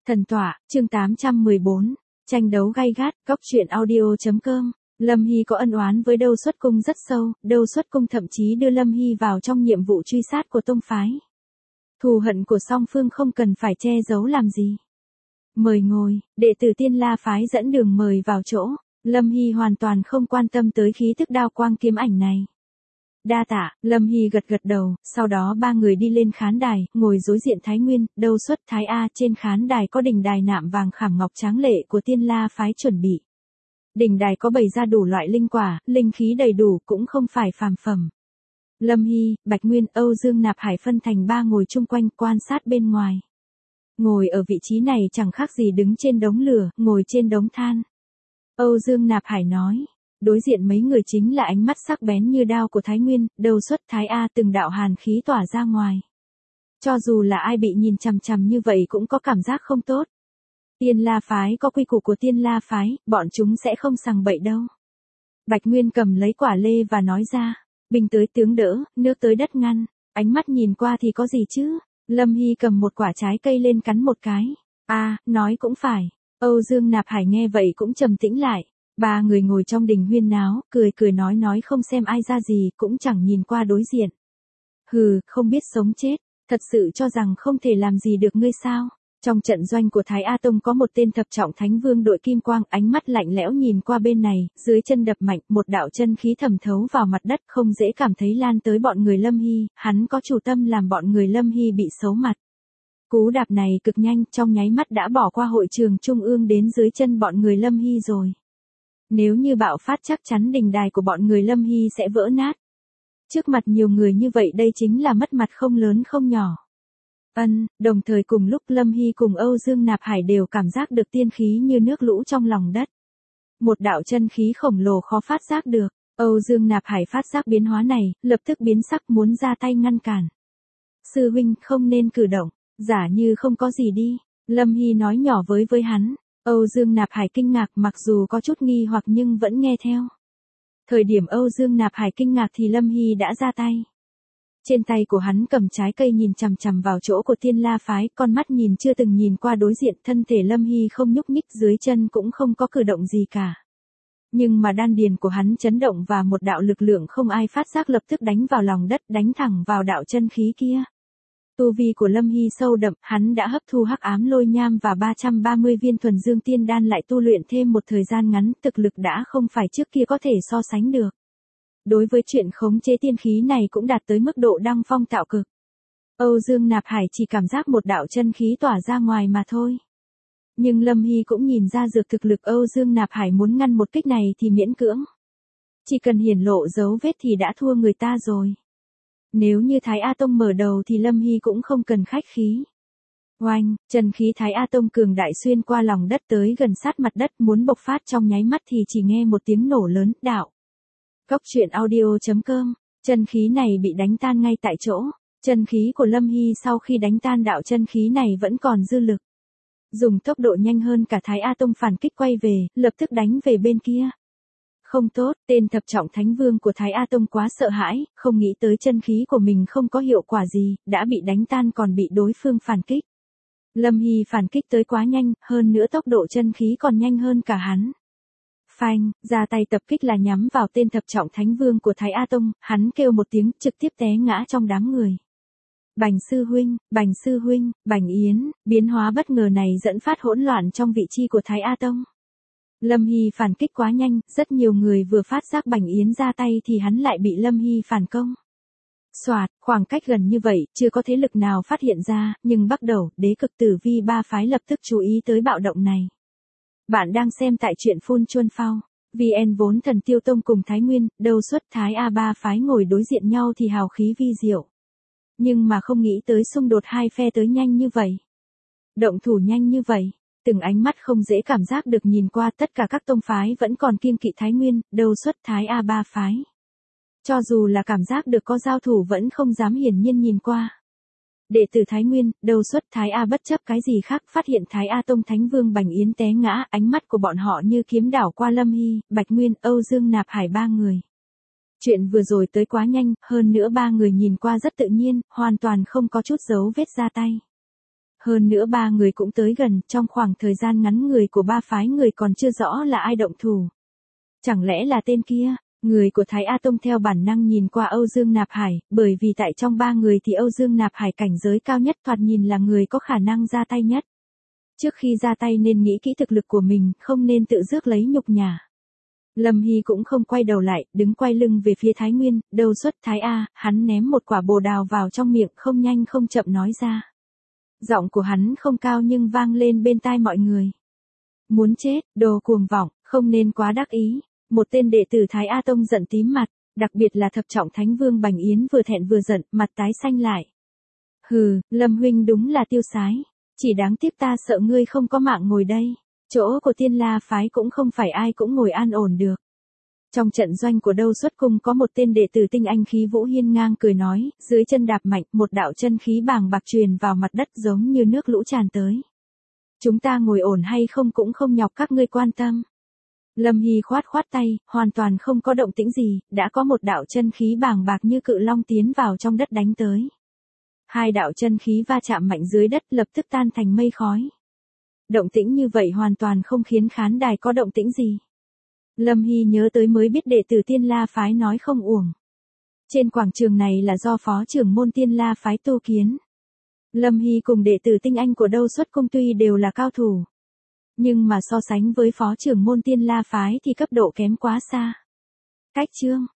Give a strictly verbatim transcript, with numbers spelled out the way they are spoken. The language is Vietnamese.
Thần tọa, chương tám trăm mười bốn, tranh đấu gay gắt, góc truyện audio.com. Lâm Hy có ân oán với Đâu Xuất Cung rất sâu, Đâu Xuất Cung thậm chí đưa Lâm Hy vào trong nhiệm vụ truy sát của tông phái. Thù hận của song phương không cần phải che giấu làm gì. Mời ngồi, đệ tử Tiên La phái dẫn đường mời vào chỗ, Lâm Hy hoàn toàn không quan tâm tới khí thức đao quang kiếm ảnh này. Đa tạ, Lâm Hy gật gật đầu, sau đó ba người đi lên khán đài, ngồi đối diện Thái Nguyên, Đâu Xuất Thái A. Trên khán đài có đỉnh đài nạm vàng khảm ngọc tráng lệ của Tiên La phái chuẩn bị. Đỉnh đài có bày ra đủ loại linh quả, linh khí đầy đủ, cũng không phải phàm phẩm. Lâm Hy, Bạch Nguyên, Âu Dương Nạp Hải phân thành ba ngồi chung quanh quan sát bên ngoài. Ngồi ở vị trí này chẳng khác gì đứng trên đống lửa, ngồi trên đống than. Âu Dương Nạp Hải nói. Đối diện mấy người chính là ánh mắt sắc bén như đao của Thái Nguyên, Đâu Xuất Thái A, từng đạo hàn khí tỏa ra ngoài. Cho dù là ai bị nhìn chằm chằm như vậy cũng có cảm giác không tốt. Tiên La phái có quy củ của Tiên La phái, bọn chúng sẽ không sằng bậy đâu. Bạch Nguyên cầm lấy quả lê và nói ra, binh tới tướng đỡ, nước tới đất ngăn, ánh mắt nhìn qua thì có gì chứ. Lâm Hy cầm một quả trái cây lên cắn một cái. A, à, nói cũng phải. Âu Dương Nạp Hải nghe vậy cũng trầm tĩnh lại. Ba người ngồi trong đình huyên náo, cười cười nói nói không xem ai ra gì, cũng chẳng nhìn qua đối diện. Hừ, không biết sống chết, thật sự cho rằng không thể làm gì được ngươi sao? Trong trận doanh của Thái A Tông có một tên thập trọng thánh vương đội kim quang, ánh mắt lạnh lẽo nhìn qua bên này, dưới chân đập mạnh, một đạo chân khí thẩm thấu vào mặt đất, không dễ cảm thấy lan tới bọn người Lâm Hy, hắn có chủ tâm làm bọn người Lâm Hy bị xấu mặt. Cú đạp này cực nhanh, trong nháy mắt đã bỏ qua hội trường trung ương đến dưới chân bọn người Lâm Hy rồi. Nếu như bạo phát chắc chắn đỉnh đài của bọn người Lâm Hy sẽ vỡ nát. Trước mặt nhiều người như vậy đây chính là mất mặt không lớn không nhỏ. Ân, đồng thời cùng lúc Lâm Hy cùng Âu Dương Nạp Hải đều cảm giác được tiên khí như nước lũ trong lòng đất. Một đạo chân khí khổng lồ khó phát giác được. Âu Dương Nạp Hải phát giác biến hóa này, lập tức biến sắc muốn ra tay ngăn cản. Sư huynh không nên cử động, giả như không có gì đi. Lâm Hy nói nhỏ với với hắn. Âu Dương Nạp Hải kinh ngạc, mặc dù có chút nghi hoặc nhưng vẫn nghe theo. Thời điểm Âu Dương Nạp Hải kinh ngạc thì Lâm Hy đã ra tay. Trên tay của hắn cầm trái cây nhìn chằm chằm vào chỗ của Tiên La phái, con mắt nhìn chưa từng nhìn qua đối diện, thân thể Lâm Hy không nhúc nhích, dưới chân cũng không có cử động gì cả. Nhưng mà đan điền của hắn chấn động và một đạo lực lượng không ai phát giác lập tức đánh vào lòng đất, đánh thẳng vào đạo chân khí kia. Tu vi của Lâm Hy sâu đậm, hắn đã hấp thu hắc ám lôi nham và ba trăm ba mươi viên thuần dương tiên đan lại tu luyện thêm một thời gian ngắn, thực lực đã không phải trước kia có thể so sánh được. Đối với chuyện khống chế tiên khí này cũng đạt tới mức độ đăng phong tạo cực. Âu Dương Nạp Hải chỉ cảm giác một đạo chân khí tỏa ra ngoài mà thôi. Nhưng Lâm Hy cũng nhìn ra dược thực lực Âu Dương Nạp Hải muốn ngăn một kích này thì miễn cưỡng. Chỉ cần hiển lộ dấu vết thì đã thua người ta rồi. Nếu như Thái A Tông mở đầu thì Lâm Hy cũng không cần khách khí. Oanh, chân khí Thái A Tông cường đại xuyên qua lòng đất tới gần sát mặt đất, muốn bộc phát trong nháy mắt thì chỉ nghe một tiếng nổ lớn, đạo. Góc truyện audio.com, chân khí này bị đánh tan ngay tại chỗ. Chân khí của Lâm Hy sau khi đánh tan đạo chân khí này vẫn còn dư lực. Dùng tốc độ nhanh hơn cả Thái A Tông phản kích quay về, lập tức đánh về bên kia. Không tốt, tên thập trọng thánh vương của Thái A Tông quá sợ hãi, không nghĩ tới chân khí của mình không có hiệu quả gì, đã bị đánh tan còn bị đối phương phản kích. Lâm Hy phản kích tới quá nhanh, hơn nữa tốc độ chân khí còn nhanh hơn cả hắn. Phanh, ra tay tập kích là nhắm vào tên thập trọng thánh vương của Thái A Tông, hắn kêu một tiếng trực tiếp té ngã trong đám người. Bành sư huynh, Bành sư huynh, Bành Yến, biến hóa bất ngờ này dẫn phát hỗn loạn trong vị chi của Thái A Tông. Lâm Hy phản kích quá nhanh, rất nhiều người vừa phát giác Bành Yến ra tay thì hắn lại bị Lâm Hy phản công. Soạt, khoảng cách gần như vậy, chưa có thế lực nào phát hiện ra, nhưng bắt đầu, đế cực tử vi ba phái lập tức chú ý tới bạo động này. Bạn đang xem tại truyện Phun Chuân Phao. vê en vốn Thần Tiêu Tông cùng Thái Nguyên, Đâu Xuất Thái A ba phái ngồi đối diện nhau thì hào khí vi diệu. Nhưng mà không nghĩ tới xung đột hai phe tới nhanh như vậy. Động thủ nhanh như vậy. Từng ánh mắt không dễ cảm giác được nhìn qua, tất cả các tông phái vẫn còn kiêng kỵ Thái Nguyên, Đâu Xuất Thái A ba phái. Cho dù là cảm giác được có giao thủ vẫn không dám hiển nhiên nhìn qua. Đệ tử Thái Nguyên, Đâu Xuất Thái A bất chấp cái gì khác phát hiện Thái A Tông Thánh Vương Bành Yến té ngã, ánh mắt của bọn họ như kiếm đảo qua Lâm Hy, Bạch Nguyên, Âu Dương Nạp Hải ba người. Chuyện vừa rồi tới quá nhanh, hơn nữa ba người nhìn qua rất tự nhiên, hoàn toàn không có chút dấu vết ra tay. Hơn nữa ba người cũng tới gần, trong khoảng thời gian ngắn người của ba phái người còn chưa rõ là ai động thủ. Chẳng lẽ là tên kia? Người của Thái A Tông theo bản năng nhìn qua Âu Dương Nạp Hải, bởi vì tại trong ba người thì Âu Dương Nạp Hải cảnh giới cao nhất, thoạt nhìn là người có khả năng ra tay nhất. Trước khi ra tay nên nghĩ kỹ thực lực của mình, không nên tự rước lấy nhục nhã. Lâm Hy cũng không quay đầu lại, đứng quay lưng về phía Thái Nguyên, đầu xuất Thái A, hắn ném một quả bồ đào vào trong miệng, không nhanh không chậm nói ra. Giọng của hắn không cao nhưng vang lên bên tai mọi người. Muốn chết, đồ cuồng vọng, không nên quá đắc ý. Một tên đệ tử Thái A Tông giận tím mặt, đặc biệt là thập trọng Thánh Vương Bành Yến vừa thẹn vừa giận, mặt tái xanh lại. Hừ, Lâm huynh đúng là tiêu sái, chỉ đáng tiếc ta sợ ngươi không có mạng ngồi đây, chỗ của Tiên La phái cũng không phải ai cũng ngồi an ổn được. Trong trận doanh của Đâu Xuất Cung có một tên đệ tử tinh anh khí vũ hiên ngang cười nói, dưới chân đạp mạnh, một đạo chân khí bàng bạc truyền vào mặt đất giống như nước lũ tràn tới. Chúng ta ngồi ổn hay không cũng không nhọc các ngươi quan tâm. Lâm Hy khoát khoát tay, hoàn toàn không có động tĩnh gì, đã có một đạo chân khí bàng bạc như cự long tiến vào trong đất đánh tới. Hai đạo chân khí va chạm mạnh dưới đất lập tức tan thành mây khói. Động tĩnh như vậy hoàn toàn không khiến khán đài có động tĩnh gì. Lâm Hy nhớ tới mới biết đệ tử Tiên La phái nói không uổng. Trên quảng trường này là do phó trưởng môn Tiên La phái tu kiến. Lâm Hy cùng đệ tử tinh anh của Đâu Xuất Cung tuy đều là cao thủ. Nhưng mà so sánh với phó trưởng môn Tiên La phái thì cấp độ kém quá xa. Cách chương